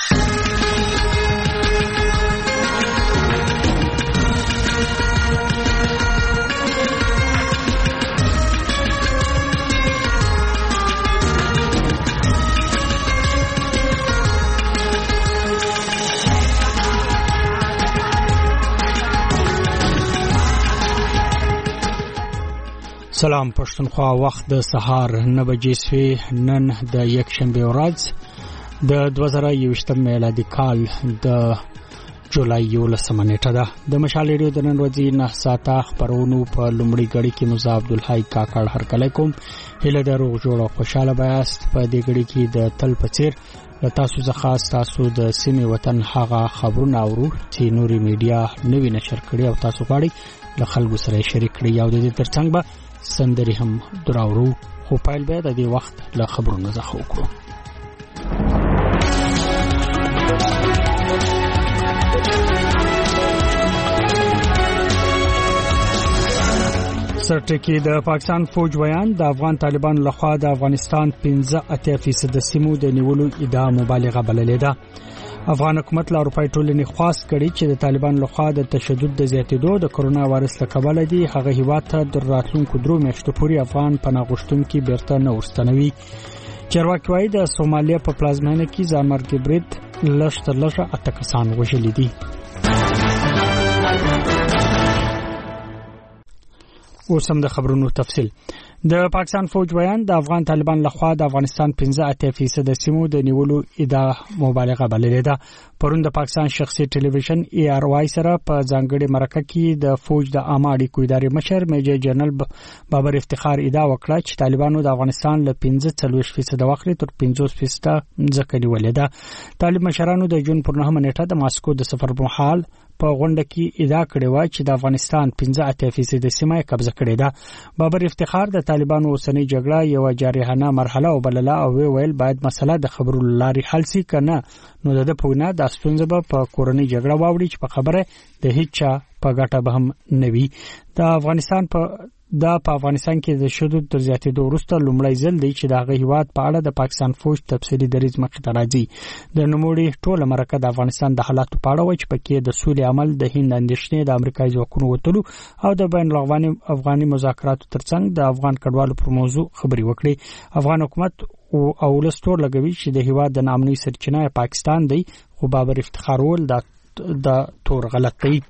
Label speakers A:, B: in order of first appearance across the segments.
A: سلام پښتونخوا، وخت د سهار 9 بجې سوی. نن د یک شنبه ورځ د 2021 میلادي کال د جولای 11 نیټه ده. د مشال ریډیو د نن ورځې 9 ساعته خبرونو په لومړي غړي کې مزه عبدالحی کاکړ هرکلی کوم. هله د روغ جوړ او خوشاله بیاست. په دې غړي کې د تل پڅیر له تاسو څخه تاسو د سیمې وطن هغه خبرونه اورو چې نوري میډیا نوی نشر کړي او تاسو غواړئ له خلکو سره شریک کړئ. او د دې ترڅنګ به سندري هم دراورو. خو پایل به د دې وخت له خبرونو څخه وکړو. سرټکی د پاکستان فوج ویان د افغان طالبانو لخوا د افغانستان 15% سیمو د نیولو ادعا مبالغه بللې ده. افغان حکومت له اروپای ټولنې خواست کړي چې د طالبان لخوا د تشدد د زیاتېدو د کرونا وایرس له کبله دي هغه هیواد ته د راتلونکو 2 میاشتو پورې افغان پناه غوښتونکي بیرته نه ورستنوي. چارواکي وايي د سومالیا په پلازمینه کې ځانمرګي برید لږ تر لږه 8 کسان وژلي دي. اوس هم د خبرونو تفصیل. د پاکستان فوج ویان د افغان طالبان لخوا د افغانستان 15% سیمو د نیولو ادعا مبالغه بللې ده. پرون د پاکستان شخصي ټلویزیون ARY سره په ځانګړي مرکه کې د فوج د عامه اړیکو ادارې مشر میجر جنرال بابر افتخار ادعا وکړه چې طالبانو د افغانستان له 45% واخلي تر 50% ځکه نیولې ده. طالب مشرانو د جون پر 9 نیټه د ماسکو د سفر په حال په غونډه کې ادعا کړې و چې د افغانستان 15% سیمه قبضه کړې ده. بابر افتخار د طالبانو اوسنۍ جګړه یو جارحانه مرحله وبلله او ویل باید مسله د خبرو لاري حل شي کنه نو د پوینه د ستونزې په کورنۍ جګړه واوړي چې په خبره د هیڅ په ګټه به هم نوي. په افغانستان کې د شدت تر زیاتېدو وروسته لومړی ځل دی چې د هغه هیواد په اړه د پاکستان فوج تفصیلي دریځ مخې ته راځي. د نوموړي ټوله مرکه د افغانستان د حالاتو په اړه و چې پکې د سولې عمل د هند اندېښنې د امریکایي ځواکونو وتلو او د بین الاقوامي افغاني مذاکراتو ترڅنګ د افغان کډوالو پر موضوع خبري وکړي. افغان حکومت او ولستور لګوي چې د هیواد د نامنوي سرچینه پاکستان دی، خو بابر افتخار ول د تور غلط دی.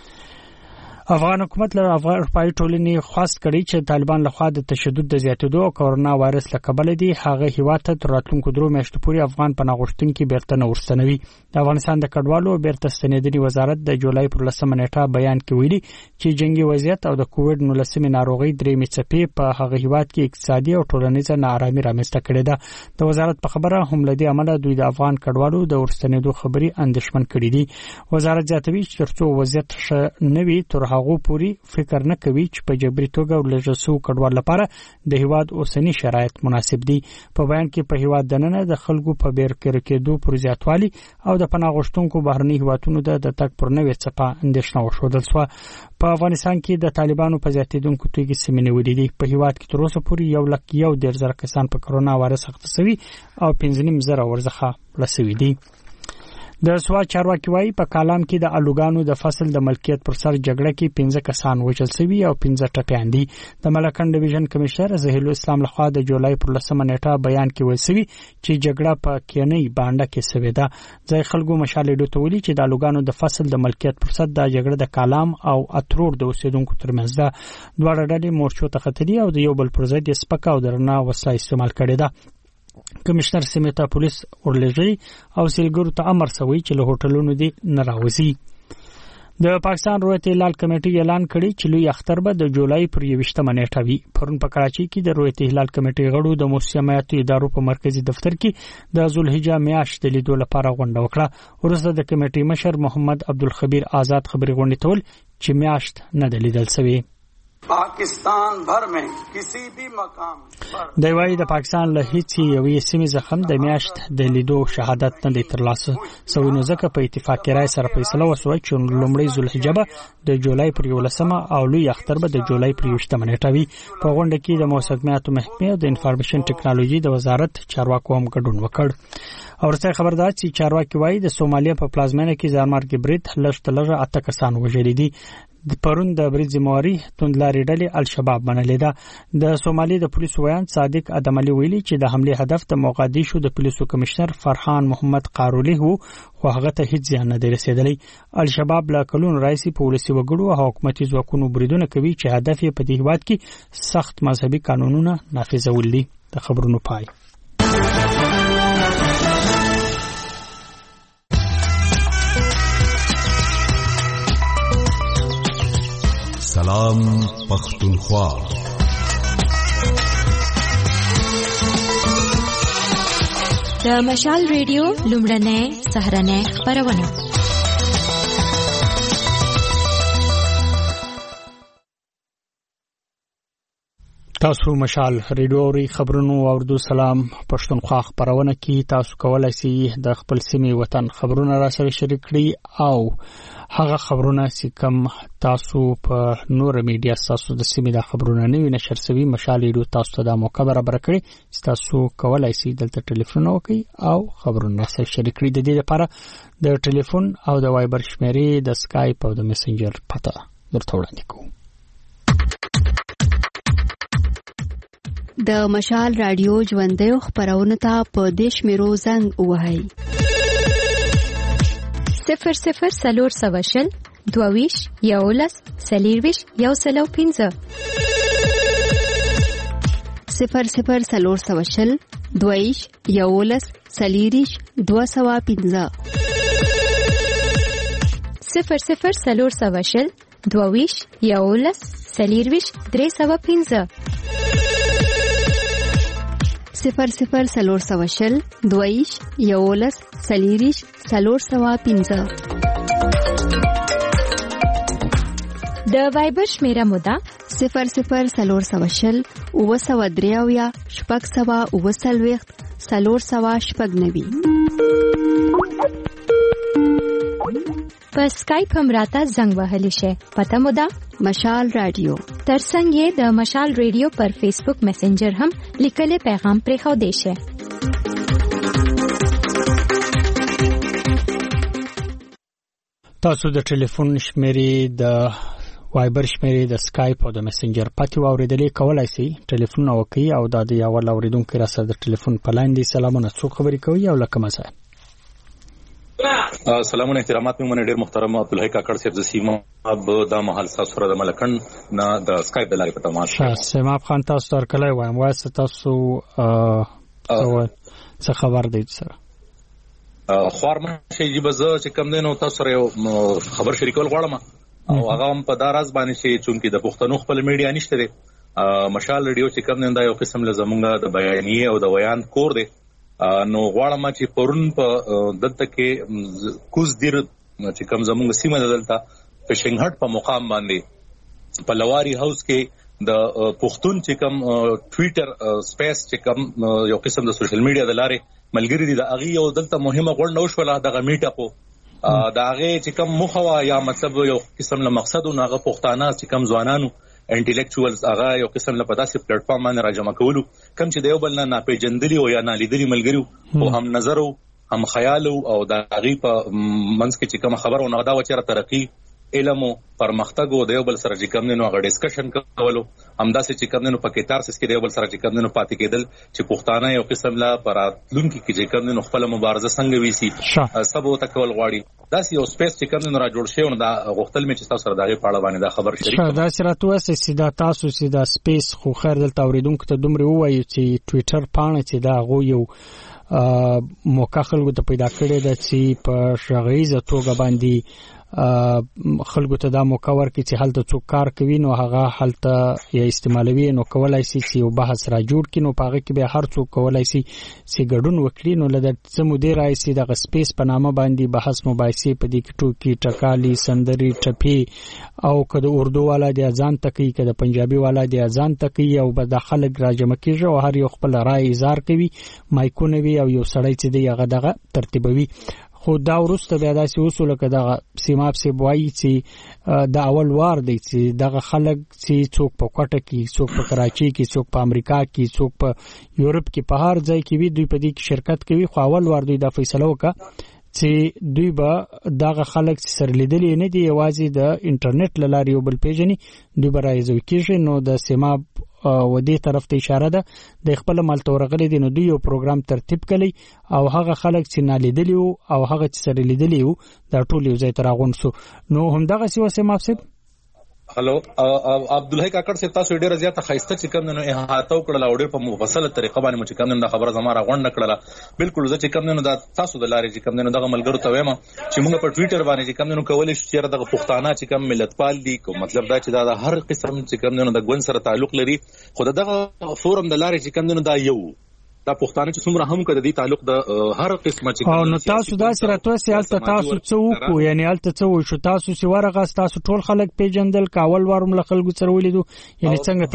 A: افغان حکومت له اروپای ټولنې خواست کړي چې طالبان لخوا د تشدد د زیاتېدو او کرونا وایرس له کبله دي هغه هیواد ته تر راتلونکو 2 میاشتو پورې افغان پناه غوښتونکي بیرته نه ورستنوي. د افغانستان د کډوالو بیرته ستنېدنې وزارت د جولای پر 10 نیټه بیان کې ویلي چې جنگي وضعیت او د کووډ 19 ناروغي درېمې څپې په هغه هیواد کې اقتصادي او ټولنیزه ناارامي رامنځته کړې ده. د وزارت په خبره هم لدی عمله دوی د افغان کډوالو د ورستنېدو خبري اندېښمن کړي دي. وزارت زیاتوي چې ترڅو وضعیت نوي تر هغه پوری فکر نه کوي چې په جبري توګه ولژسو کډوال لپاره د هیواد اوسنی شرایط مناسب دي. په بیان کې په هیواد دننه د خلکو په بیرکر کېدو پر زیاتوالي او د پناه غوښتونکو بهرني هیوادونو د تګ پر نوې څپه اندېښنه وښودل شوه. په افغانستان کې د طالبانو په زیاتېدونکو توګه سیمې نیولې دي. په هیواد کې تر اوسه پورې 1,110,000 کسان په کرونا وایرس اخته شوي او 15,000 ورڅخه لسوي دي. د سوا چارواکي وايي په کالام کې د الوګانو د فصل د ملکیت پر سر جګړه کې 15 کسان وژل شوي او 15 ټپيان دي. د ملکن ډیویژن کمشنر زهیل اسلام لخوا د جولای پر 10 نیټه بیان کې ویل شوی چې جګړه په کینی باندې کې شوې ده. ځای خلکو مشال ډیو ته ویلي چې د الوګانو د فصل د ملکیت پر سر د جګړه د کالام او اترور د اوسیدونکو ترمنځ ده. دواړه ډلې مورچو ته خطري او د یو بل پر ضد سپک او درنه وسله استعمال کړې ده. کمشنر سیمه ته پولیس ورلېږي او سیلګرو ته امر شوی چې له هوټلونو دي نه راوځي. د پاکستان رویت هلال کمیټې اعلان کړی چې لوی اختر به د جولای پر 21 نیټه وي. پرون په کراچي کې د رویت هلال کمیټې غړو د موسمیاتو ادارو په مرکزی دفتر کې د ذوالحجه میاشت د لیدو لپاره غونډه وکړه. وروسته د کمیټې مشر محمد عبدالخبیر آزاد خبري غونډې تول چې میاشت نه د لیدل شوی.
B: पाकिस्तान भर में किसी भी मकाम
A: د وای د پاکستان له هیڅ یوې سیمې زخم د میاشت د لیدو شهادت نه ترلاسه سوی نو ځکه په اتفاقی رای سره فیصله وشوه چې لومړی ذوالحجه د جولای پر 11 او لوی اختر به د جولای پر 20 نیټه وي. په غونډه کې د موسسات محکمې او د انفارمیشن ټکنالوژي د وزارت چارواکو هم ګډون وکړ. اورڅه خبردار چې چارواکي وایي د سومالیا په پلازمینه کې ځانمارګ برید لږه 8 کسان وژل دي. د پرون د برید ذمہواری توندلاري ډلې الشباب منلې ده. د سومالي د پولیسو ویان صادق ادم علي ویلي چې د حمله هدف د موقدیشو د پولیسو کمشنر فرحان محمد قارولی هو خو هغه ته هیڅ ځان نه رسیدلی. الشباب لا کلون رئیس پولیسي وګړو او حکومتي ځواکونو بریدونه کوي چې هدف یې په دې هیواد کې سخت مذهبي قانونونه نافذول دي. د خبرونو پای.
C: سلام پختونخوا.
D: د مشال ریډیو لومړنۍ سهارنۍ خبرونه.
A: تاسو مشال ریډیو اوري خبرونو اوردو. سلام پښتونخوا خبرونه کې تاسو کولای شئ د خپل سیمې وطن خبرونه را سره شریک کړئ او هغه خبرونه چې کوم تاسو په نور میډیا تاسو د سیمې د خبرونه نه نشر شوی مشال ریډیو تاسو ته د موقع برابر کړی چې تاسو کولای شئ دلته ټلیفون وکړئ او خبرونه سره شریک کړئ. د دې لپاره د ټلیفون او د وایبر شمیرې د اسکایپ او د میسنجر پته درته وړاندې کوم.
E: د مشال رادیو ژوندۍ خبرونه ته په دیش میرو زنګ وهاي
D: 00 سلور سواشل دوویش یولس سلیرویش یوسلو 15
E: 00 سلور سواشل دوویش یولس سلیریش 215
D: 00 سلور سواشل دوویش یولس سلیرویش 315
E: 00 سلور سواشل دویش یولس سلیریش سلور سوا 15
D: د وایبر شمیره مودا
E: 00 سلور سواشل او سوا دریاویا شپږ سوا او سلويخت سلور سوا شپږ نوي. په
D: اسکایپ هم راته زنګ وهلی شي. پته مودا
E: مشال رادیو.
D: ترڅنګ یې د مشال ریډیو پر فیسبوک میسنجر هم لیکلي پیغام پرې خو دی شي.
A: تاسو د ټلیفون شمیرې د وایبر شمیرې د اسکایپ او د میسنجر پاتې واوریدلې کولای شئ ټلیفون وکړئ او د دې اول اوریدونکو را سره د ټلیفون په لاین دی. سلامونه څوک خبرې کوي او لکه مزه.
F: سلامونه احترامات مې ډېر محترم عبدالحی کاکړ صاحب د سیمه اب د محل سره د ملکن نه د اسکایپ د لارې په تماس
A: سیمه خان تاسو تر کله وایم واسه تاسو څه خبر دی سره
F: خورم شي جبزه چې کم دینو تاسو سره خبر شریکول غواړم او هغه هم په داراز باندې چې چونکی د پښتنو خپل میډیا نشته دی. مشال ریډیو چې کم دین دا یو قسم له زمونږ د بیانیه او د ویان کور دی. نو غواړم چې پرون په دلته کې کوز دیر چې کوم زموږ سیمه دلته فشنګ هټ په مقام باندې په لواری هاوس کې د پښتون چې کوم ټویټر سپیس چې کوم یو قسم د سوشل میډیا د لارې ملګری دي د اغي یو دلته مهمه غونډه وشوله د میټ اپو د اغي چې کوم مخوا یا مطلب یو قسم له مقصد او هغه پښتانه چې کوم ځوانانو انټلیکچوالز هغه یو قسم له پداسې پلیټ فارم باندې راجمع کولو کوم چې د یو بل نه پیژندلي او یا نه لیدلي ملګری او هم نظر هم خیال او د هغه په منځ کې چې کوم خبر او نه دا وچره ترقی علم او پرمختګ او د یو بل سره چې کوم نو هغه ډیسکشن کولو همداسې چې کوم نو په کتار سس کې د یو بل سره چې کوم نو پاتې کېدل چې پښتانه یو قسم لا پراتلونکو کې چې کوم نو خپل مبارزه څنګه ویسي سبو تکول غواړي دا یو سپیس چې کوم نو را جوړ شي او دا غوښتل مې چې تاسو سره دغه پاړه باندې دا خبر شریک
A: دا سره تاسو سیدا تاسو سیدا سپیس خو خیر دلته اوریدونکو ته دومره وایي چې ټوئیټر پاڼه چې دا غو یو موقع خلکو ته پیدا کړی د چې په شغیزه توګه باندې خلکو ته دا موقع ورکړي چې هلته څوک کار کوي نو هغه هلته یا استعمالوي نو کولای شي چې یو بحث را جوړ کړي نو پاغه کې به هر څوک کولای شي چې ګډون وکړي نو لږ څه مودې راځي د سپیس په نامه باندې بحث مباحثه په دې کې ټوکی ټکالي سندري ټپي او کده اردو والا د اذان تکي کده پنجابي والا د اذان تکي او به د خلک راجمع کیږي او هر یو خپل رائے اظهار کوي مایکونه وی او یو سړی چې دی هغه دغه ترتیبوي خو دا ورسته بیا داسې وسول کده سیماب سی بوای چې د اول وار دی چې دغه خلک چې څوک په کوټه کې څوک په کراچي کې څوک په امریکا کې څوک په یورپ کې په هر ځای کې وي دوی په دې کې شرکت کوي خو اول وار دوی د فیصله وکړه چې دوی به دغه خلک سره لیدلې نه دی یوازې د انټرنیټ لارې یو بل پیژني دوی به راځي کېږي نو د سیماب و دې طرف ته اشاره ده د خپل ملتورغلي دي نو دوی یو پروګرام ترتیب کړي او هغه خلک چې نالیدلی او هغه چې سره لیدلی دا ټول یو ځای ته راغونډ سو نو همدغه سی وسه مافسب
F: هلو عبدالحی کاکړ صاحب تاسو ډیره زیاته خایسته چې کوم نو احاطه وکړل او ډیر په مفصله طریقه باندې مو چې کوم نو خبره زما راغونډه کړله بالکل زه چې کوم نو دا تاسو د لارې چې کوم نو دغه ملګرو ته وایم چې موږ په ټوئیټر باندې چې کوم نو کولای شو چې دغه پښتانه چې کوم ملتپال دي کوم مطلب دا چې دا هر قسم چې کوم نو د ګوند سره تعلق لري خو دغه فورم د لارې چې کوم نو دا یو دا پښتانه چې څومره هم کړي د تعلق د هر قسمه چې
A: او نو تاسو دا سره تاسو تاسو څه وکړو یعنی الته څه وشو تاسو چې ورغه تاسو ټول خلک پیژندل کاول ورم خلکو سره ولیدو یعنی څنګه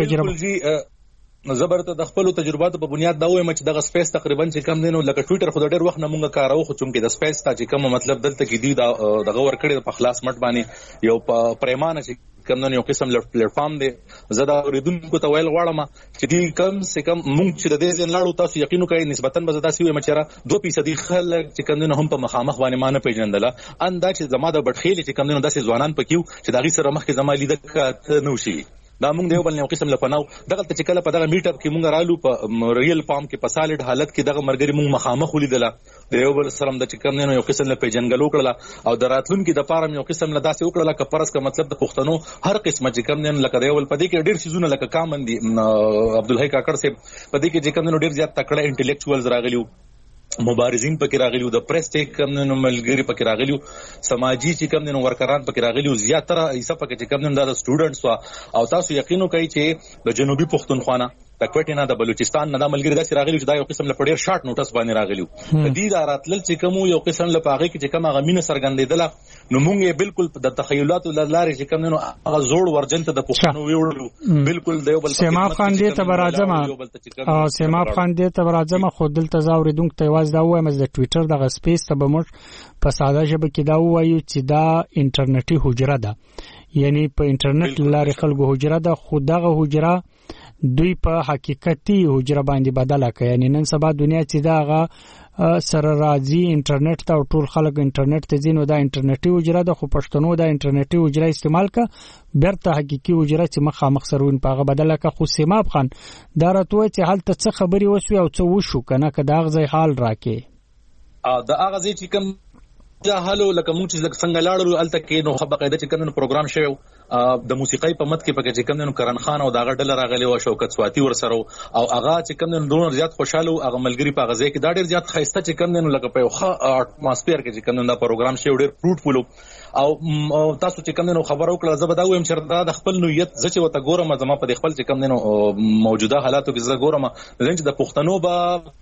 A: تجربه
F: زبرته د خپل تجرباتو په بنیاد دا وایم چې دغه سپیس تقریبا چې کم دینو لکه ټوئیټر خو ډېر وخت نه مونږه کارو خو چې د سپیس ته چې کوم مطلب دلته کې دی دغه ور کړی په خلاص مټ باندې یو پریمانه چې کوم یو قسم پلیټ فارم دی زه دا اوریدونکو ته ویل غواړم چې دی کم سے کم مونږ چې د دې ځین لاړو تاسو یقین وکړئ نسبتاً به زدا سی وي مچره 2% خلک چې کوم هم په مخامخ باندې مان پیژندله اندا چې زما د بټخېل چې کوم داسې ځوانان پکيو چې دا غي سره مخکې زما لیدل نو شي دا مونږ دیو بل یو قسم لپناو دغه چې کله په دغه میټ اپ کې مونږ رالو په ریل فارم کې په سالډ حالت کې دغه مرګري مونږ مخامخ ولیدله دیو بل سره د چې کوم یو قسم له پیجنګلو کړله او دراتلون کې د پارم یو قسم له داسې وکړه لکه پرس کا مطلب د پښتنو هر قسمه چې کوم نه لکه دیو بل پدې کې ډېر سيزونه لکه کامن دي عبدالحی کاکړ صاحب پدې کې چې کوم ډېر زیات تکړه انټلیکچوالز راغلیو مبارزین پکې راغلیو د پریس ټیک کم نو ملګری پکې راغلیو سماجی چې کم نو ورکران پکې راغلیو زیاتره ایسه پکې چې کم نو د سټوډنټس او تاسو یقینو کوي چې د جنوبي پښتونخوا د کوټې نه د بلوچستان نه د ملګری داسې راغلیو چې دا یو قسم له پډیر شارټ نوټس باندې راغلیو د دې د راتلل چې کوم یو قسم له پاغې کې چې کوم غمینه سرګندېدله نو مونږ یې بالکل د تخیلاتو لارې چې کوم نو هغه زوړ ورجن ته د پښتنو ویوړو بالکل دیو بل
A: سیماب خان دې ته برازمه او سیماب خان دې ته برازمه خو دلته زاوریدونکو ته واز دا وایم د ټوئیټر دغه سپیس ته به موږ په ساده ژبه کې دا وایو چې دا انټرنیټي حجره ده یعنی په انټرنیټ لارې خلکو حجره ده خو دغه حجره دوی په حقیقتي حجره باندې بدله کوي یعنی نن سبا دنیا چې دا سره راځي انټرنیټ ته ټول خلک انټرنیټ ته ځینو دا انټرنیټي حجره ده خو پښتنو دا انټرنیټي حجره استعمال کا برته حقيقي حجره چې مخامخ سرون پاغه بدله کا خو سیماب خان دا راته چې حالت څه خبري وسوي او څه وشو کنه که دا غزي حال راکې
F: دا غزي چې کوم حالو لکه مونږ چې څنګه لاړو الته کې نو بقاعده چې کوم پروګرام شوی د موسیقۍ په مت کې پکې چې کوم نو کرن خان او داغه ډله راغلی او شوکت سواتی ورسره او هغه چې کوم نو ډیر زیات خوشاله او هغه ملګری په غزه کې دا ډیر زیات خایسته چې کوم نو لکه په ښه اټماسفیر کې چې کوم نو دا پروګرام شوی ډیر فروټفول او تاسو چې کوم نو خبرو کړل زه به دا وایم چې دا خپل نویت زچ وته ګورم زما په خپل چې کوم نو موجوده حالاتو کې زه ګورم چې د پښتنو به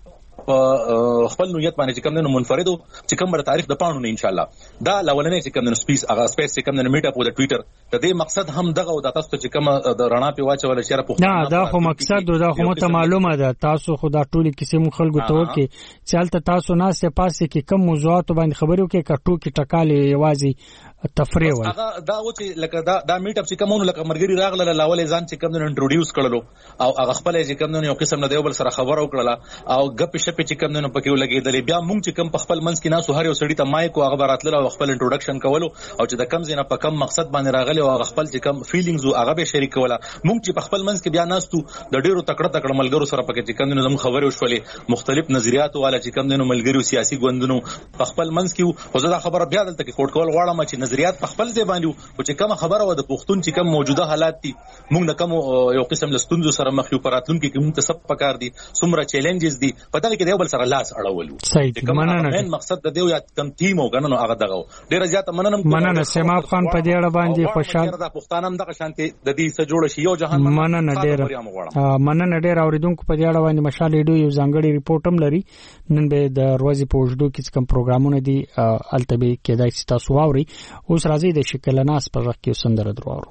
F: خپل نویت باندې چې کوم نو منفرد چې کوم بر تاریخ د پاڼو نه ان شاء الله دا لولنې چې کوم نو سپیس چې کوم نو میټ اپ د ټوئیټر د دې مقصد هم دغه او د تاسو چې کوم د رڼا په واچول شي را پښتنه
A: نه دا خو مقصد دا خو مته معلومه ده تاسو خدا ټولي کیسه مون خلکو ته وکي چالت تاسو نه سه پاسه کې کم موضوعات باندې خبرو کې کټو کې ټکالې یوازي تفریح وای
F: دا و چې لکه دا میټ اپ چې کوم نو لکه مرګري راغله لاولې ځان چې کوم نو انټروډیوس کړلو او هغه خپل چې کوم نو یو قسم نه دیوبل سره خبرو کړله او غپ شپ چې کوم نو پکې ولګېدلې بیا مونږ چې کوم په خپل منځ کې ناسو هر یو سړی ته مایک او هغه براتله او خپل انټروډکشن کولو او چې د کم زینه په کم مقصد باندې راغلی او هغه خپل چې کوم فیلینګز او هغه به شریک کوله مونږ چې په خپل منځ کې بیا ناستو د ډیرو تکړه ملګرو سره پکې چې کوم نو زموږ خبرې وشولې مختلف نظریات والا چې کوم نو ملګرو سیاسي ګوندونو په خپل منځ کې خو زه دا خبره بیا دلته کې کوټ کول غواړم چې نظریات په خپل ځای باندې او چې کوم خبره و د پښتون چې کوم موجوده حالات دي مونږ د کوم یو قسم لستونزو سره مخ یو پراتلون کې کوم ته سب پکار دي څومره چیلنجز دي په دغه کې دی بل سره لاس اړول
A: صحیح مننه
F: مقصد د دیو یا کم تیم او کنه هغه دغه ډیر زیات مننه
A: سیماب خان په دې اړه باندې خوشاله
F: د پښتانم دغه شانتي د دې سره جوړ شي یو جهان
A: مننه ډیر اوریدونکو په دې اړه باندې مشال ریډیو یو ځانګړی ریپورت هم لري نن به د ورځې په وجودو کې کوم پروګرامونه دي التبه کېدای شي تاسو واوري اوس راځي د شکلناس په وخت کې سندره درواورو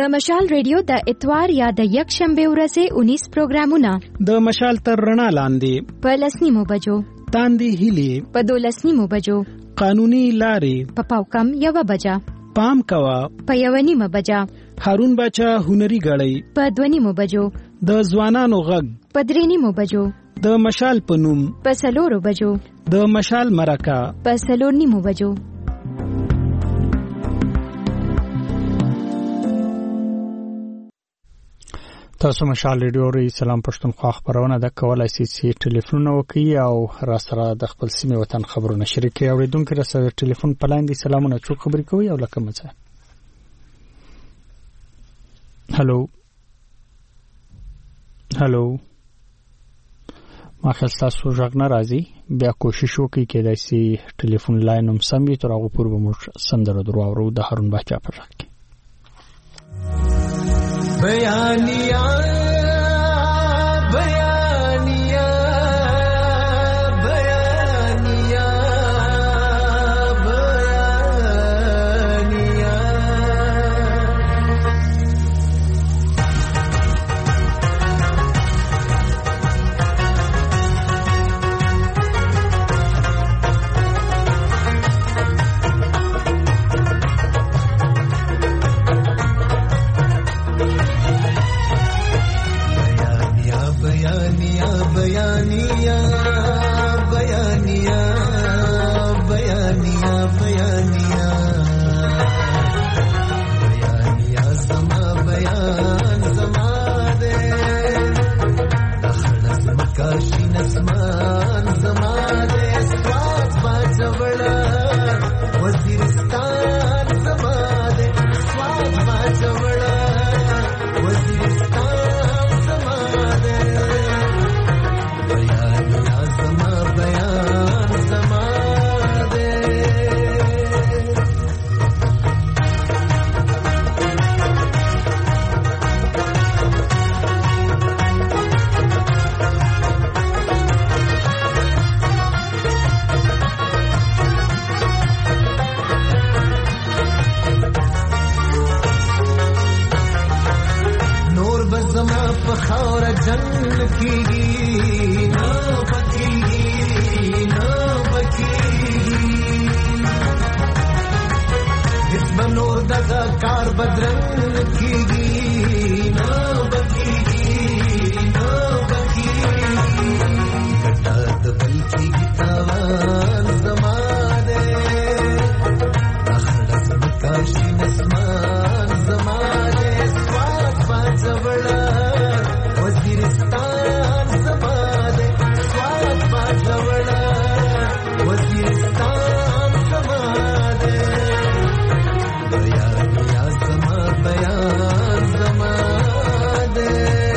D: د مشال ریډیو د اتوار یا د یک شنبه ورځې 19 پروګرامونه
A: د مشال تر رڼا لاندې
D: په 10 بجو
A: تاندې هلي
D: په 12 بجو
A: قانوني لارې
D: په پاوکم 1 بجا
A: پام کوا
D: په 1 بجا
A: هارون باچا هنري غړی
D: په 2 بجو
A: د ځوانانو غږ
D: په 3 بجو
A: د مشال پنوم
D: په 4 بجو
A: د مشال مرکه
D: په 4 بجو.
A: تاسو مشال ریډیو ری سلام پښتونخوا خبرونه د کولای شي چې ټلیفون وکړي او را سره د خپل سیمه وطن خبرونه شریکي اوریدونکو را سره ټلیفون پلاندې سلامونه څوک خبرې کوي او لکه مڅه. هالو ما خپل تاسو ژغ نه راځي بیا کوشش وکړئ کېدای شي ټلیفون لاین هم سم وي تر هغه پورې به موږ سندره درو اورو د هارون باچا پر ژغ کې
G: بيانيا بيانيا بيانيا بيانيا بيانيا بيانيا بيانيا بيانيا بيانيا زما بيان زما ده دخل مكاشي نسمان زما ده سواد باجوړا وزیرستان زما ده سواد باجوړا وزیرستان زما ده خاور جنگ کیږي نو بکیږي نو بکیږي اسم نور دغه کار بدرنګ کیږي نو بکیږي نو بکیږي کټات بل کیږي تاوان زمانه اخلاص مکاشي نسمان زمانه سواد باجوړا وزیرستان زمانه سواد باجوړا وزیرستان زمانه بیان یا زما بیان زمانه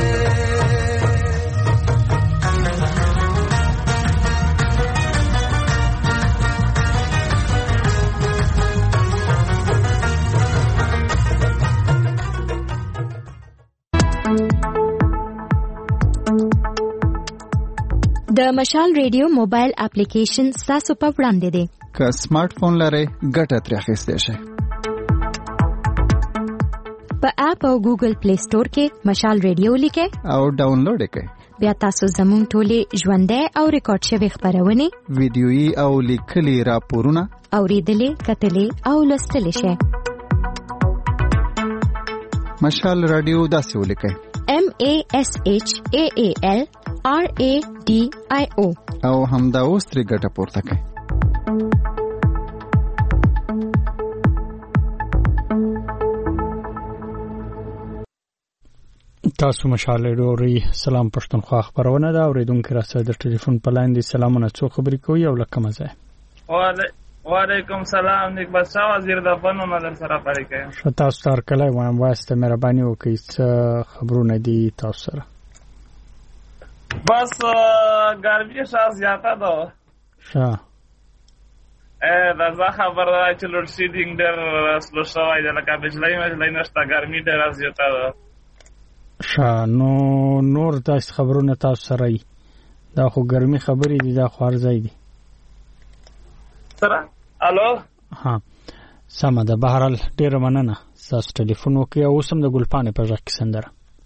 D: د مشال ریډیو موبایل اپلیکیشن تاسو په وړاندې دی.
H: که سمارټ فون لرئ ګټه ترې اخیستی شئ.
D: په اپ او ګوګل پلی سٹور کې مشال ریډیو لیکئ
H: او ډاونلوډ یې کړئ.
D: بیا تاسو زموږ ټولې ژوندۍ او ریکارډ شوي خبرونه
H: ویډیويي او لیکلي راپورونه
D: اوریدلې کتلې او لوستلې شئ.
H: مشال رادیو داسې ولیکئ
D: MASHAAL RADIO
H: او همدا اوس ترې ګټه پورته کړئ.
A: تاسو مشال ریډیو سلام پښتونخوا خبرونه دا اوریدونکو راځي د ټلیفون په لاین دي سلامونه څو خبرې کوي او لکه مزه.
I: وعلیکم سلام نیک بادشاہ وزیر د فنو نظر سره پاره کوي.
A: شتا ستار کله وایم واسطه مهرباني وکړئ څه خبرونه دي تاسو سره.
I: بس ګرمي شاز زیاته ده. دا خبر ده چې لوډ شیډینګ ډېر سلو شوی دی لکه بجلی نشته ګرمي ډېره زیاته ده.
A: نور تاسو خبرونه تاسو سره دا خو ګرمي خبرې دي دا خو ارزای دي.
I: سره الو
A: ها سمه ده بهرال ډیر مننه تاسو ټلیفون وکي او سم د ګلپانې په ځای کې سندره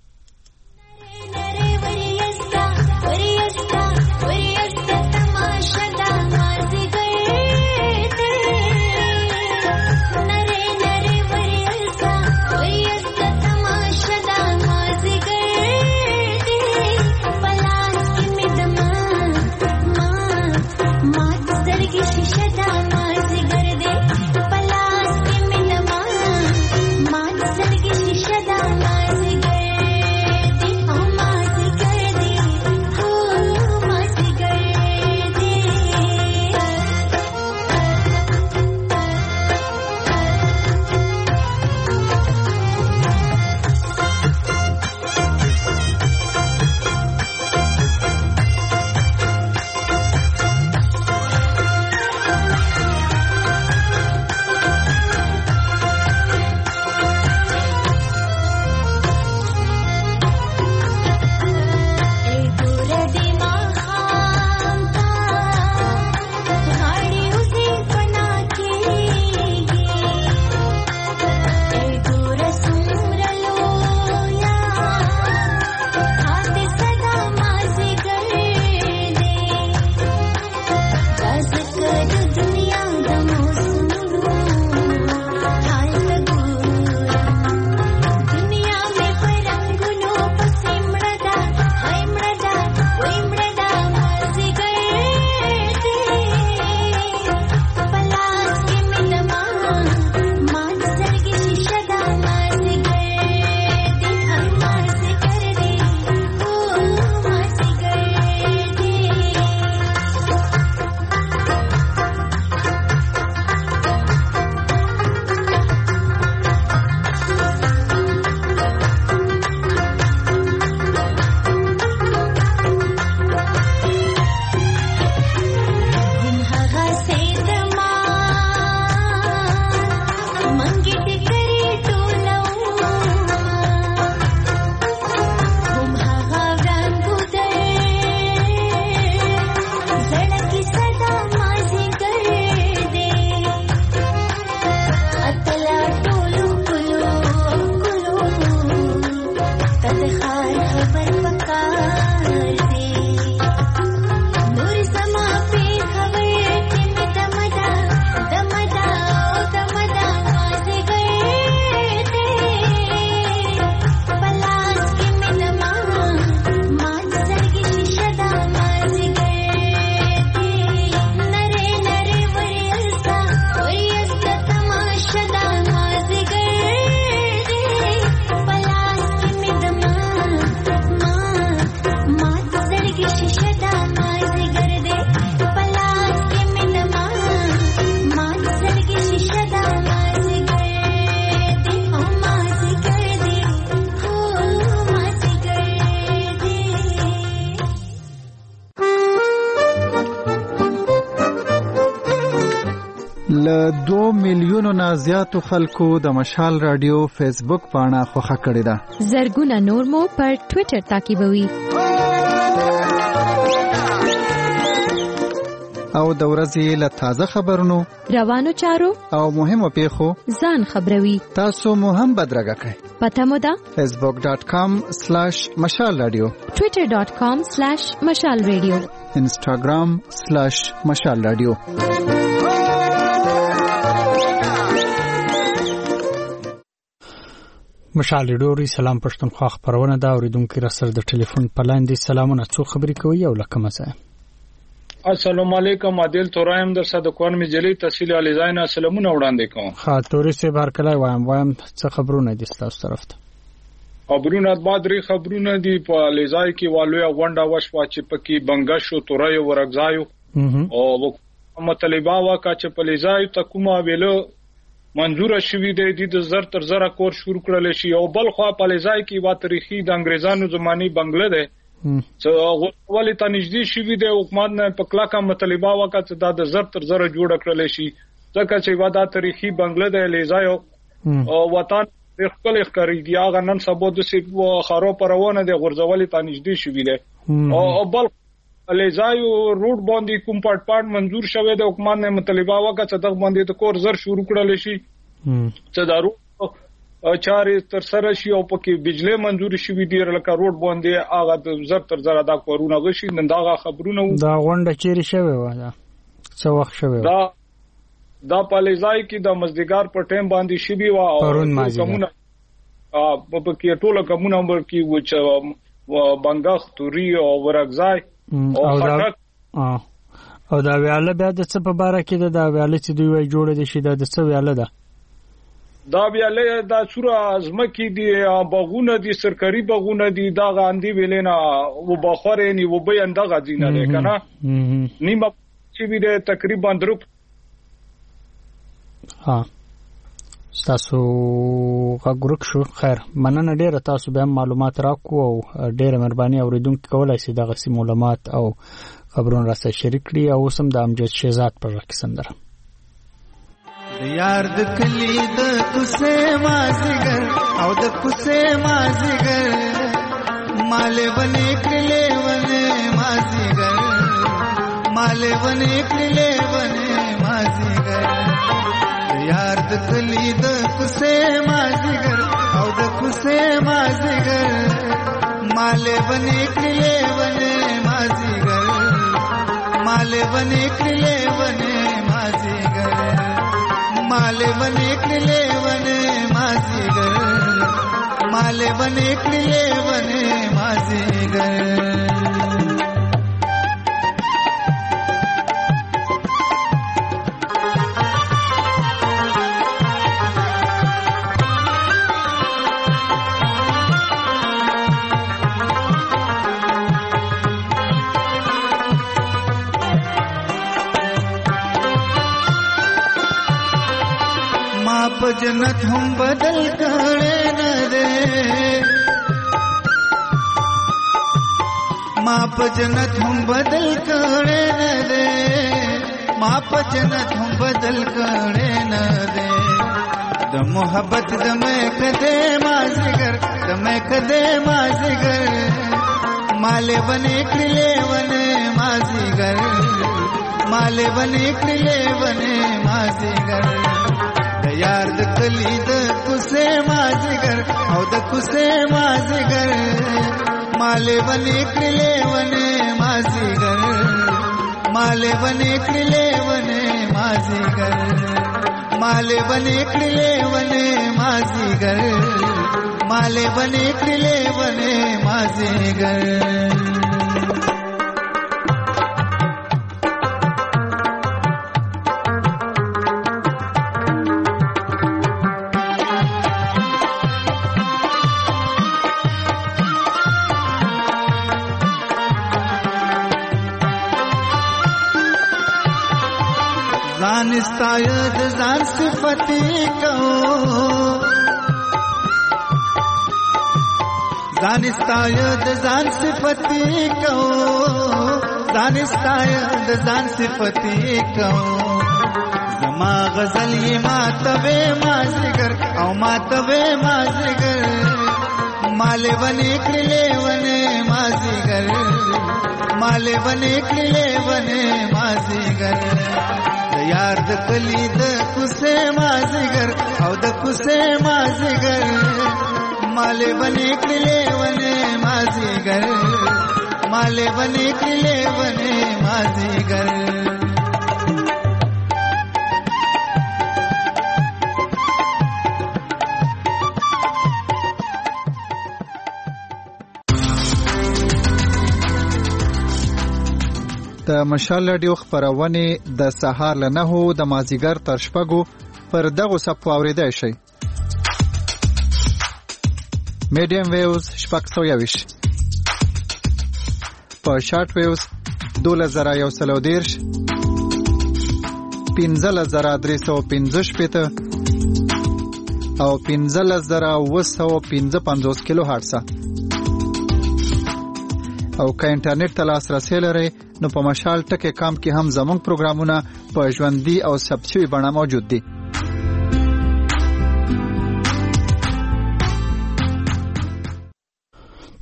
H: ل 2 میلیونو نه زیاتو خلکو د مشال رادیو فیسبوک پاڼه خوښه کړې ده.
D: زرګونه نور مو پر ټوئیټر تعقیبوي.
H: او د ورځې له تازه خبرونو،
D: روانو چارو
H: او مهمو پیښو
D: ځان خبروي.
H: تاسو مو هم بدرګه کړئ.
D: پته مو ده
H: facebook.com/مشال رادیو،
D: twitter.com/مشال رادیو،
H: instagram/مشال رادیو.
A: مشال ډوري سلام پښتونخوا خبرونه دا اوریدونکو را سره د ټلیفون په لاندې سلامونه څو خبرې کوي او لکه مزه.
J: السلام علیکم عادل تورایم در صد کوان مجلی تحصیل علیزاین سلامونه وړاندې کوم.
A: خاطرې سه بار کله وایم څه خبرونه دي تاسو طرف ته؟
J: خبرونه بعد خبرونه دي په علیزای کې والویا غونډه وشوا چې پکې بنگش او تورای ورغځایو او مطلبه واکا چې په علیزای ته کومه ویلو منظور شوی دی د زر تر زره کور شروع کړل شي او بل خو په علیزای کې وا تاریخي د انګريزانو زماني بنگله ده څو ولې ته نږدې شوی دی حکومت نه په کلاکه مطلبه واکا چې د زر تر زره جوړ کړل شي ځکه چې وا د تاریخي بنگله ده علیزای او وطن خپل ښکاری دی هغه نن سبا د سی خارو پرونه د غرزولې ته نږدې شوی دی او بل علیزایو روډ باندې کوم پټ منظور شوه د حکومت نه مطلبه واکه چې دغه باندې د کور زر شروع کړل شي چې دا چارې تر سره شي او پکې بجلی منظور شي وي ډیر لکه روډ باندې هغه د زر تر زر دا کورونه غشي نن دا خبرونه
A: دا غونډه چیرې شوی و دا څو وخت شوی
J: دا پالیزای کې د مزدګار په ټیم باندې شي وي او کومونه پکې ټوله کومونه ورکی و چې بنګخ توري او ورغځای او خټک
A: او دا ویاله بیا د څه په باره کې دا ویاله چې دوی وای جوړه دي شي دا د څه ویاله ده
J: دا ویاله دا څوره ازمکې دي باغونه دي سرکاري باغونه دي دا غاندي ویلینا و بخورې ني و بیان دا غځینه ده کنه نیمه چې ویله تقریبا درو تاسو غوړک شو خیر مننه ډیره تاسو به معلومات راکو او ډیره مهرباني اوریدونکو کولای شي دغه سي معلومات او خبرونه را سره شریک کړي او سم د امجد شهزاد پر راکې سندره
G: یار د کلی د کوسه مازیګر او د کوسه مازیګر مالې ونې کړلې ونې مازیګر مالې ونې کړلې ونې مازیګر یار د کلی د کوسه مازیګر او د کوسه مازیګر مالې ونې کړلې ونې مازیګر مالې ونې کړلې ونې مازیګر مالے بنے کلے بنے مازیگر مالے بنے کلے بنے مازیگر जन्नत हम बदल करे न दे माप जन्नत हम बदल करे न दे माप जन्नत हम बदल करे न दे द मोहब्बत द मैं कदे माज़िगर द मैं कदे माज़िगर माले बने कले बने माज़िगर माले बने कले बने माज़िगर यार द कली द कुसे माज़िगर औ द कुसे माज़िगर माले बने कले बने माज़िगर माले बने कले बने माज़िगर माले बने कले बने माज़िगर माले बने कले बने माज़िगर जानस्तायद जान सिफती कहो जानस्तायद जान सिफती कहो जानस्तायद जान सिफती कहो जमा गजल ये मातबे माज़िगर औ मातबे माज़िगर माले बने कले बने माज़िगर माले बने कले बने माज़िगर यार द कली द कुसे माज़िगर औ द कुसे माज़िगर माले बने कले बने माज़िगर माले बने कले बने माज़िगर
H: د مشال رادیو خبرونه د سهار له 9 د مازیګر تر شپږو پر دغه صفو اوریدای شي. میډیم ویوز شپږ په شارټ ویوز 2113 15315 او 15955 کیلو هرتز او که انټرنیټ ته لاسرسي لرئ نو په مشال ټکي کام کې هم زموږ پروګرامونه په ژوندۍ او ثبت شوي بڼه موجود دي.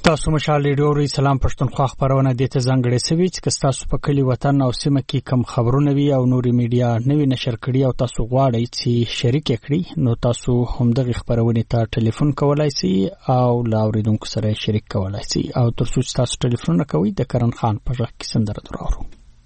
A: تاسو مشال ریډیو سلام پښتونخوا خبرونه د ته ځانګړې سوي چې تاسو په کلی وطن او سیمه کې کم خبرونه وي او نوري میډیا نوی نشر کړي او تاسو غواړئ چې شریک کړئ نو تاسو هم دغه خبرونه ته ټلیفون کولای شئ او لاوریدونکو سره شریک کولای شئ او ترڅو تاسو ټلیفون کوئ د کرن خان په ځخ کې سندره درارو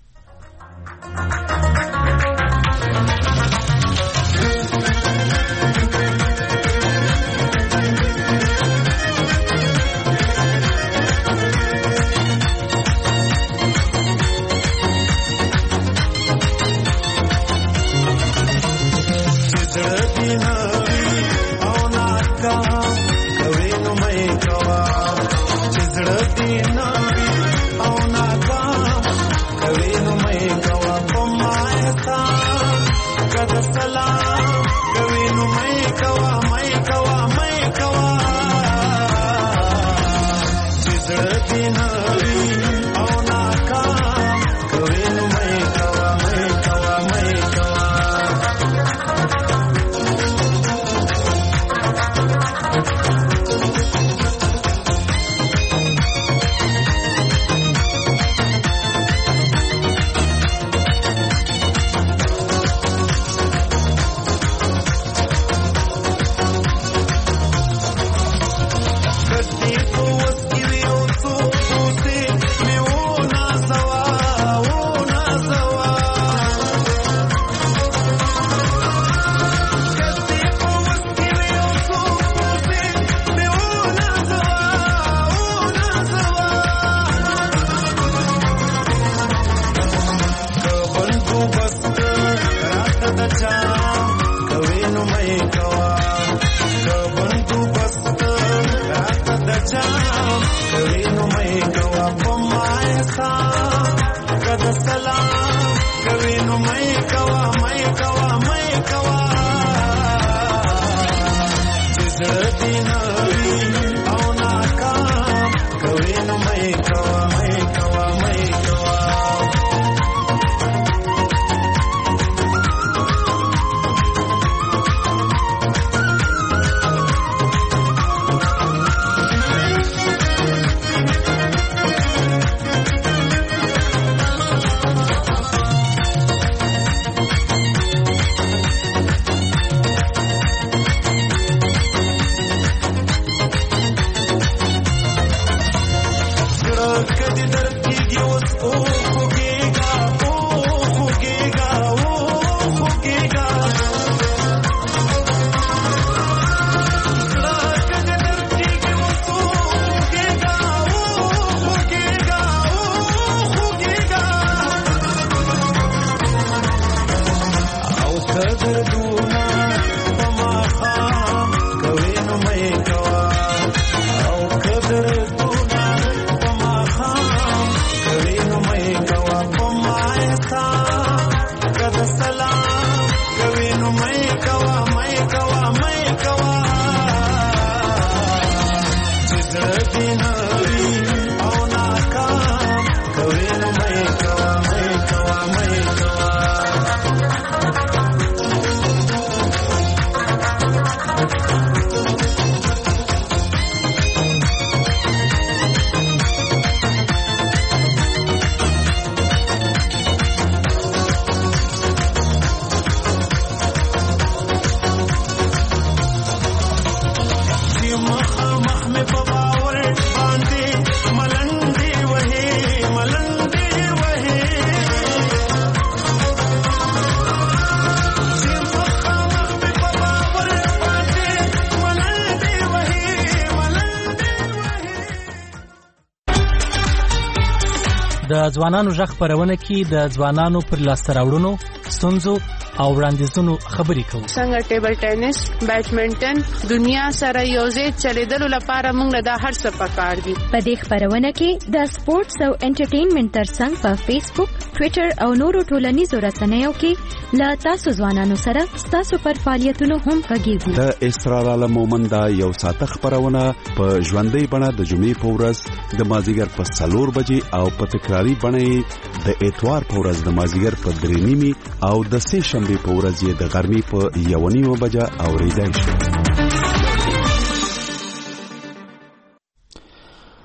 K: د ځوانانو ژغ خبرونه کې د ځوانانو پر لاسته راوړنو ستونزو او وړاندیزونو خبرې کوو.
L: څنګه ټیبل ټینس، بیډمنټن دنیا سره یوځای چلیدلو لپاره موږ له هر څه پکار دي.
D: په دې خبرونه کې د سپورتس او انټرټینمنټ ترڅنګ په فیسبوک، ټوئیټر او نورو ټولنیزو رسنیو کې لا تاسو ځوانانو سره تاسو پر فعالیتونو هم غږیږو.
M: د اسرار عالم مومند یو ساعت خبرونه په ژوندۍ بڼه د جمعې په ورځ د مازیګر په 4 بجې او په تکراری بڼه د اتوار په ورځ د مازیګر په 3:30 او د سه شنبه په ورځ د غرمې په 1:30 بجې اوریدل شي.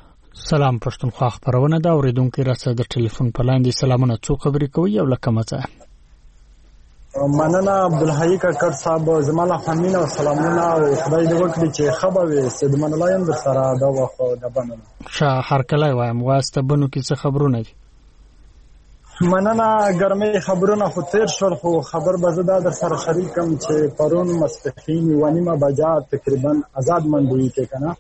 A: سلام پښتونخوا خبرونه دا اوریدونکو راڅخه د ټلیفون په لاندې سلامونه څو خبرې کوي او لکه مزه
N: مننه عبدالحی کاکړ صاحب زماله حمین او سلامونه او خدای دې وکړي چې خبر وي سید من الله هم در سره دا وخت د بنو
A: شه هر کله وایم واسطه بنو کې څه خبرونه دي
N: مننه ګرمي خبرونه خو تیر شول خو خبر بزدا در سره شریکم چې پرون ماسپښین ونیمه بجا تقریبا آزاد منډي کې کنه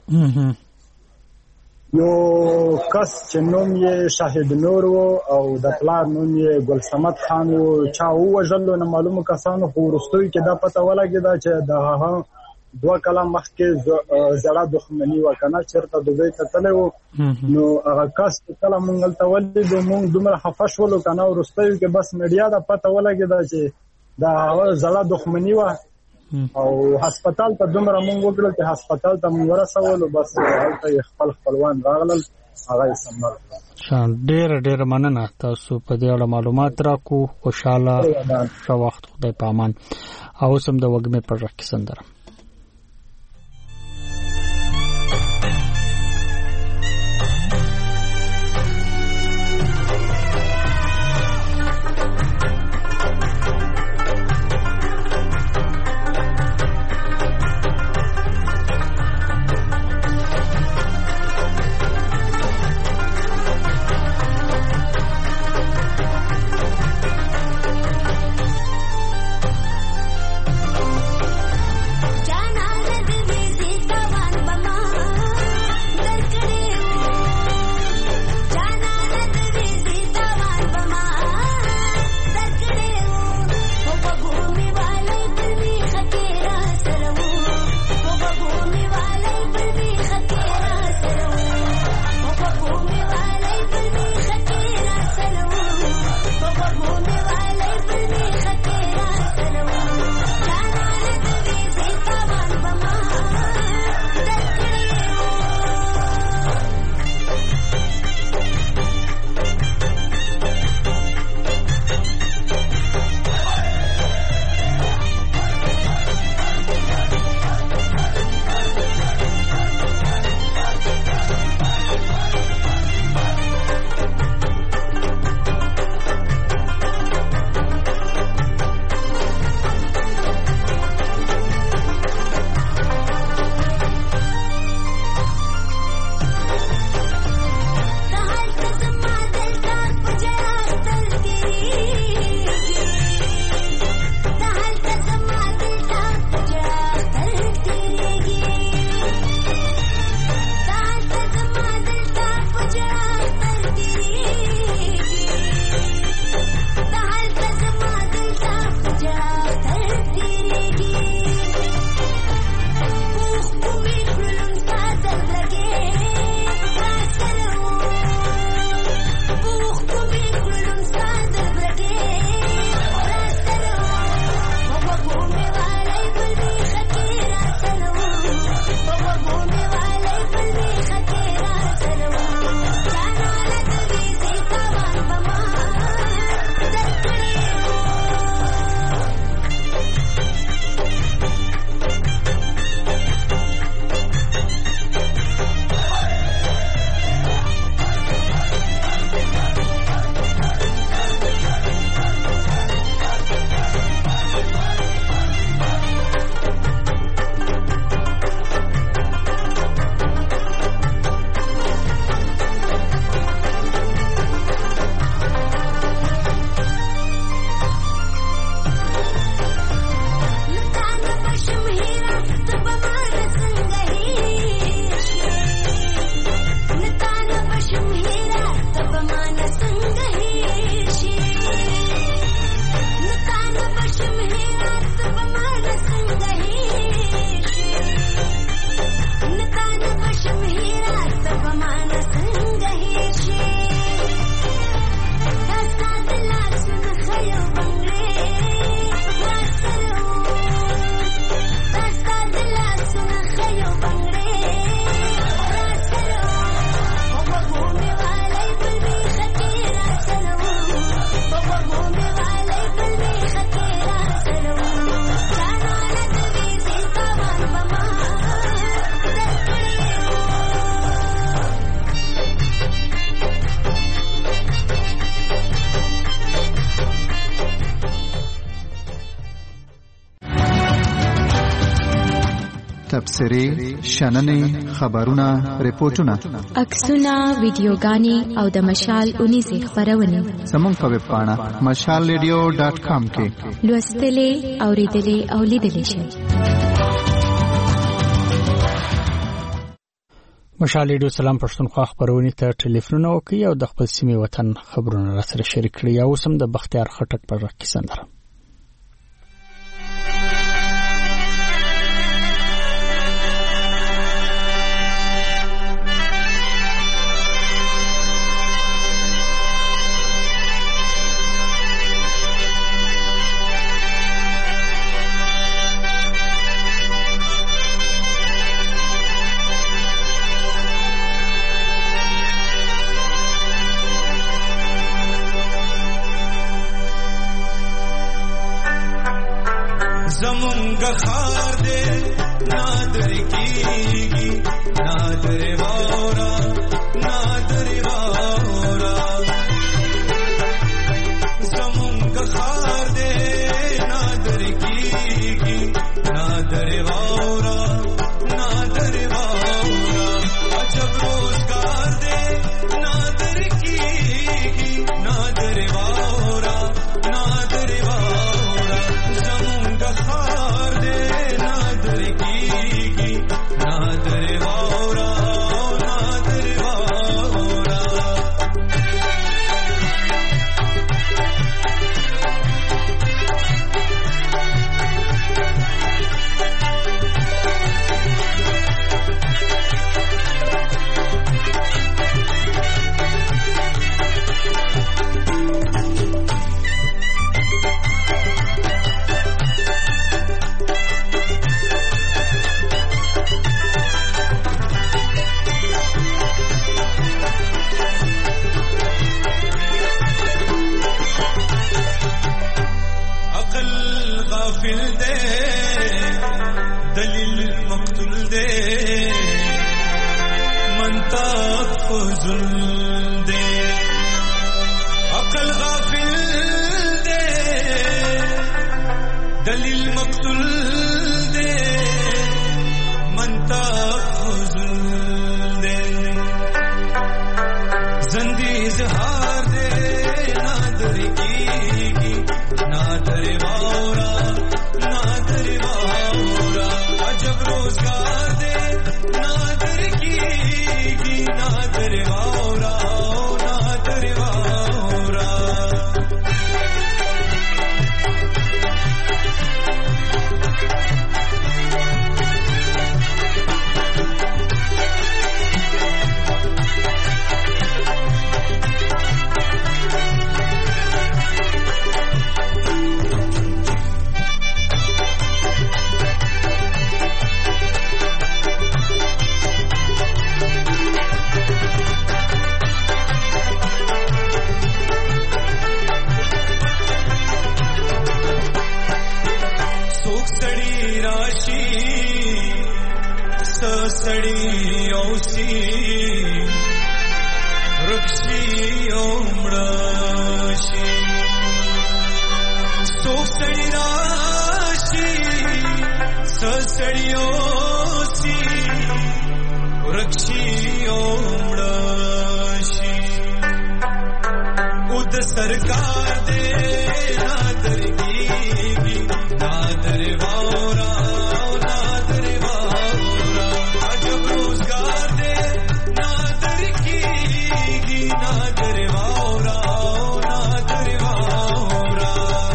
N: یو کس چې نوم یې شاهد نور او د پلار نوم یې ګل صمد خان او چا وژلو نه معلومه کسانو خو ورستوي کې دا پته ولګیدا چې د دوه کلام مخکې زړه دښمنی وکنه چیرته دوی ته تلو نو هغه کس کله مونږ ته ولید مونږ دومره خفه شولو کنه ورستوي کې بس میډیا دا پته ولګیدا چې دا زړه دښمنی و او هسپتال ته دومره مونږ وکړل چې هسپتال ته مونږ ورسولو بس هلته خپلوان راغلل هغه یې سمبال
A: شان ډېر مننه تاسو په دې اړه معلومات راکو خوشاله شو وخت خدای په امان او سم د وګمې پر راکې سندره
H: تبصرې شننې خبرونه ریپورتونه
D: عکسونه ویډیوګانې او د مشال اونیزې خبرونه
H: زموږ په ویب پاڼه mashalradio.com کې
D: لوستلې اوریدلې او لیدلې شئ.
A: مشال ریډیو سلام پښتونخوا خبرونه ته ټلیفون وکړئ او د خپل سیمې وطن خبرونه را سره شریک کړئ. او سم د بختیار خټک پر کیسه سندره
O: زمونږ خار دې نادر کیږي نادر وورا نادر وورا زمونږ خار دې نادر کیږي نادر وورا نادر وورا عجب روزگار دې نادر کیږي نادر وورا نادر وورا زمونږ خار دے نادر کیږي نادر وورا نادر وورا غافل دے دلیل مقتول دے منطق فضل دے عقل غافل دے دلیل مقتول دے منطق فضل دے زندی اظہار دے نادر کیږي نادر وورا نادر وورا عجب روزگار دے نادر کیږي نادر وورا نادر وورا سړی اوسي رخصي عمرشي سوک سړی راشي سړی اوسي رخصي عمرشي او د سرکار دې نادر کیږي نادر وورا نادر وورا عجب روزگار دے نادر کیږي نادر وورا نادر وورا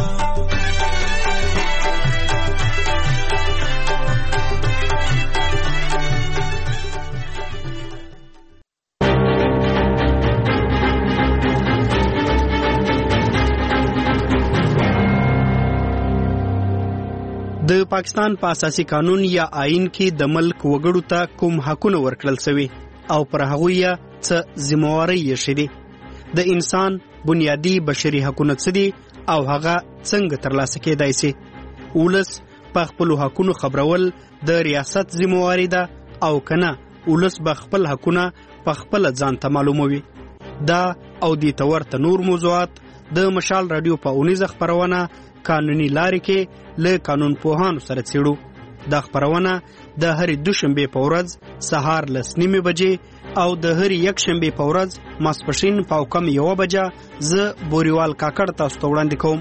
P: د پاکستان په اساسي قانون یا آئین کې د ملک وګړو ته کوم حقونه ورکړل شوی او پر هغه یې څه ذمہواری یې شېدي د انسان بنیادی بشري حقونه څه دي او هغه څنګه ترلاسه کېدای شي. ولس په خپل حقونو خبرول د ریاست ذمہواری ده او کنه ولس به خپل حقونه په خپل ځان ته معلوموي. دا او د تورته نور موضوعات د مشال رادیو په اونیزه خبرونه قانوني لارې کې له قانون پوهانو سره څېړو. دا خبرونه د هرې دوشنبې په ورځ سهار 9:30 بجې او د هرې یکشنبې په ورځ ماسپښین په کم 1 بجه زه بوریوال کاکړ تاسو ته وړاندې کوم.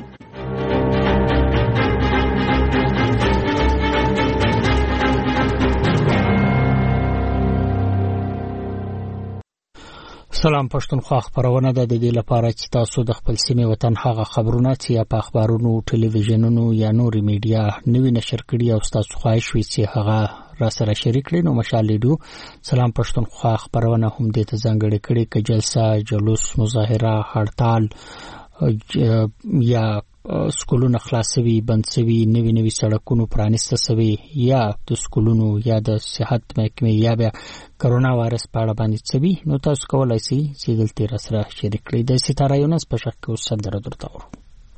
A: سلام پښتونخوا خبرونه ده د دې لپاره چې تاسو د خپل سیمې وطن هغه خبرونه چې په اخبارونو ټلویزیونونو یا نوري میډیا نوی نشر کړي او تاسو خواهش وي چې هغه را سره شریک کړئ. نو مشال لیدو سلام پښتونخوا خبرونه هم دې ته ځانګړي کړي ک جلسه جلوس مظاهره هړتال یا سکولونه خلاصوي بندسوي نوي سړکونو پرانیسته سوي یا د سکولونو یا د صحت محکمې یا بیا کرونا وایرس په اړه باندې سوي. نو تاسو کولای شئ چې دلته را سره شریک کړئ. د ستاره یونس په شک کې سندره درته ورو.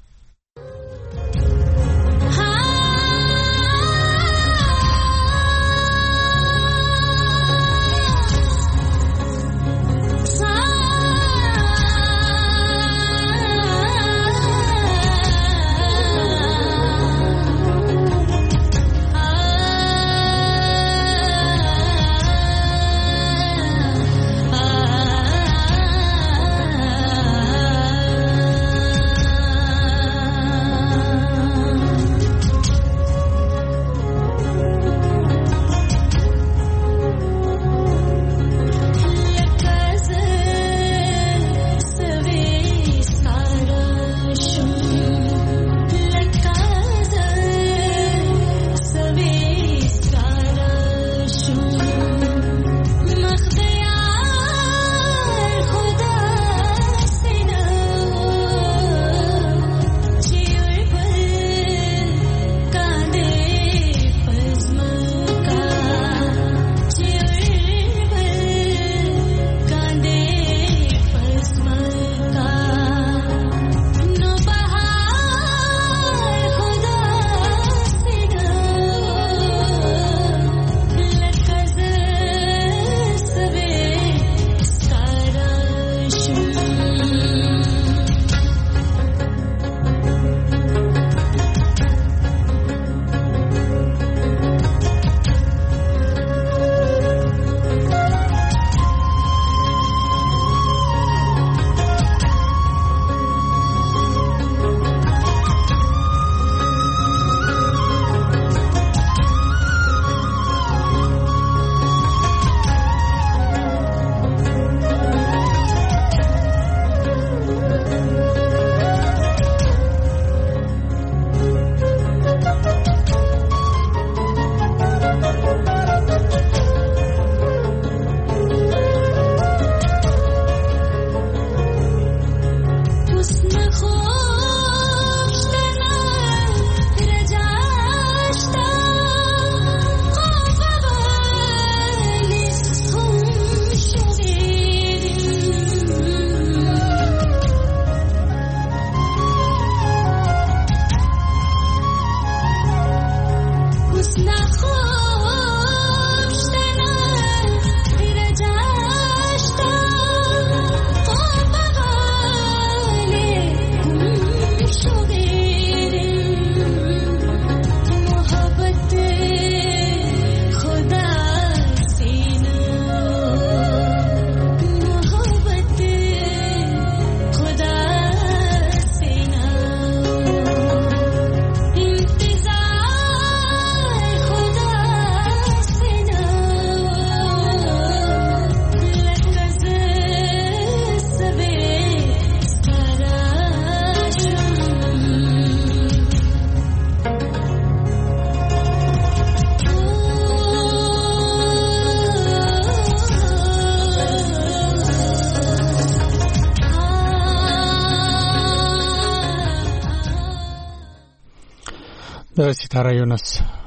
A: د ستاره یونس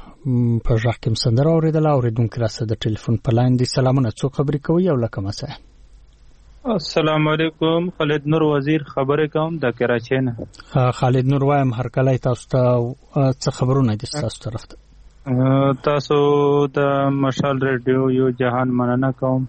A: په ځخ کې سندره اوریدل اوریدونکو راسه د ټلیفون په لاین دي. سلامونه، څو خبرې کوي او لکه مسه.
Q: السلام علیکم، خالد نور وزیر خبرې کوم د کراچۍ نه.
A: خالد نور وایم هر کله تاسو ته څه خبرونه دي تاسو طرف ته؟
Q: تاسو د مشال ریډیو یو جهان مننه کوم.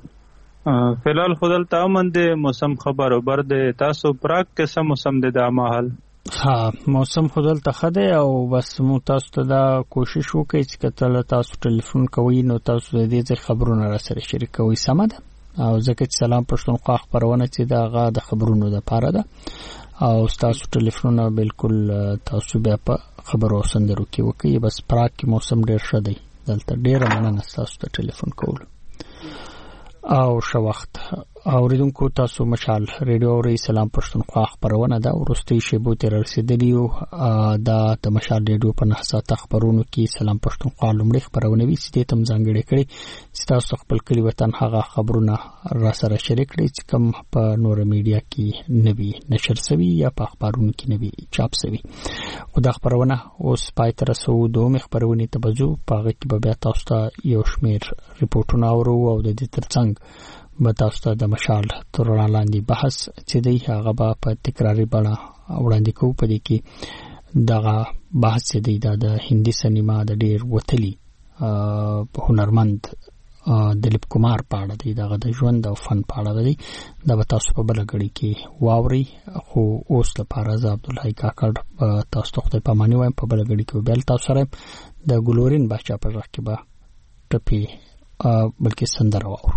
Q: فلحال خدل تامن د موسم خبر اوبر د تاسو پراک کې سم موسم د ماحول
A: ها موسم خدل تخده او بس مو تاسو ته دا کوشش وکړئ چې کله تاسو ټلیفون کوئ نو تاسو د دې خبرونه را سره شریکوي سم ده او ځکه چې سلام پښتونخوا خبرونه چې دا غا د خبرونو د پاره ده او تاسو ټلیفونونه بالکل تاسو بیا په خبرو سندرو کې وکړئ بس پراک کې موسم ډیر ښه دی دلته ډیر مننه تاسو ته ټلیفون کول او شو وخت اوریدونکو تاسو مشال ریډیو اوري سلام پښتونخوا خبرونه دا ورستي شیبو تر رسیدلیو دا د مشال ریډیو په نهسات خبرونو کې سلام پښتونخوا لومړی خبرونه وی چې تم ځانګړي کړي چې تاسو خپل کلی وطن هغه خبرونه را سره شریک کړئ چې کوم په نور میډیا کې نوي نشر شوی یا په خبرونو کې نوي چاپ شوی خو دا خبرونه اوس پای تر سو دوه خبرونه تبجو په هغه کې بیا تاسو ته یو شمیر ریپورتونه اورو او د دې ترڅنګ بتاوسته د مشال تر وړاندې بحث چې دی هغه په تکراری بڼه وړاندې کوو په دې کې دغه بحث چې دی د هندي سینما د ډیر وتلی هنرمند دلیپ کمار په اړه دی دغه د ژوند او فن په اړه دی د تاسو په بلګړی کې واوري خو اوس لپاره ز عبد الله کاکړ تاسو ته په معنی وایم په بلګړی کې بل تاسو سره د ګلورین بچا په ځکه به ټپی بلکې سندره واورو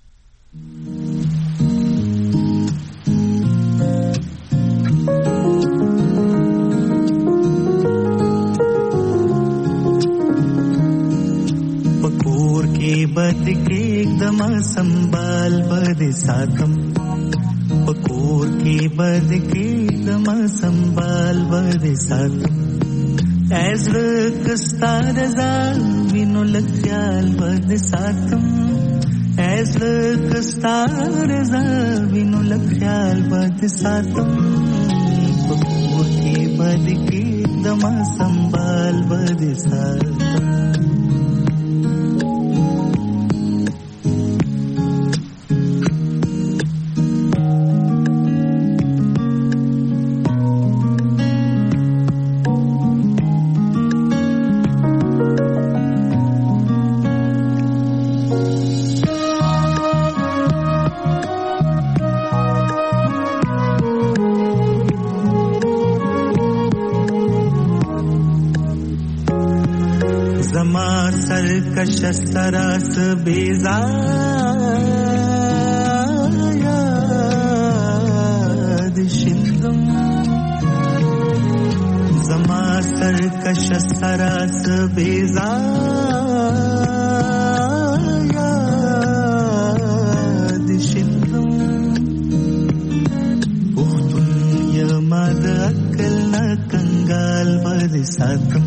R: पकोर के बद के एकदम संभाल बद सातम पकोर के बद के एकदम संभाल बद सातम ऐज़ कस्तार जा विनो लख्याल बद सातम ऐज़ कस्तार जा विनो लख्याल बद सातम पकोर के बद के एकदम संभाल बद सातम सरस बेजायाद शिंदम जमा सरकश सरस बेजायाद शिंदम पुख्तुन यमद अकल न कंगाल बद सातम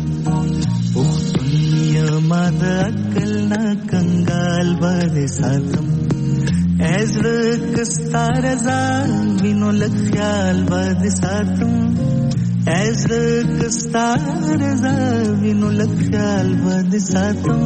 R: मद अकल न कंगाल बद सातम ऐज़ कस्तार जा विनो लख्याल बद सातम ऐज़ कस्तार जा विनो लख्याल बद सातम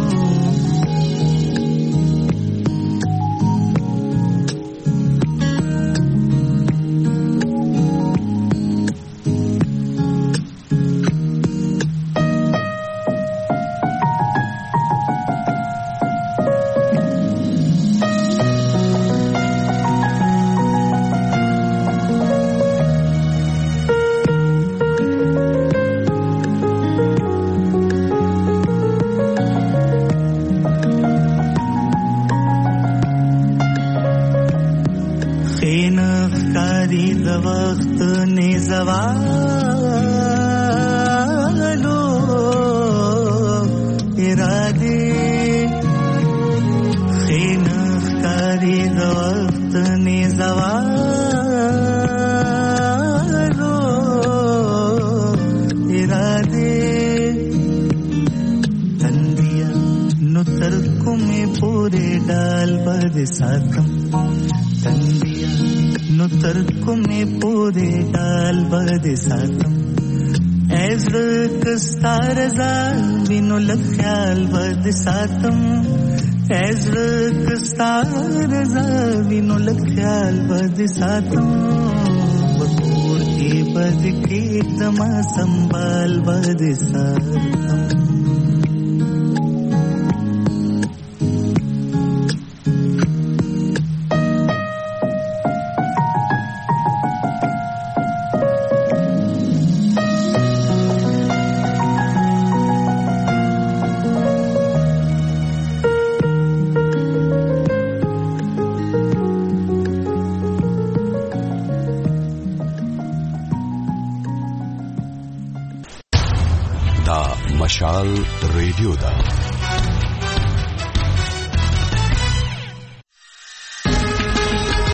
R: सातम ऐज़ कस्तार जा विनो लख्याल बद सातम बकोर के बद के एकदम संभाल बद सातम
C: مشال ریډیو دا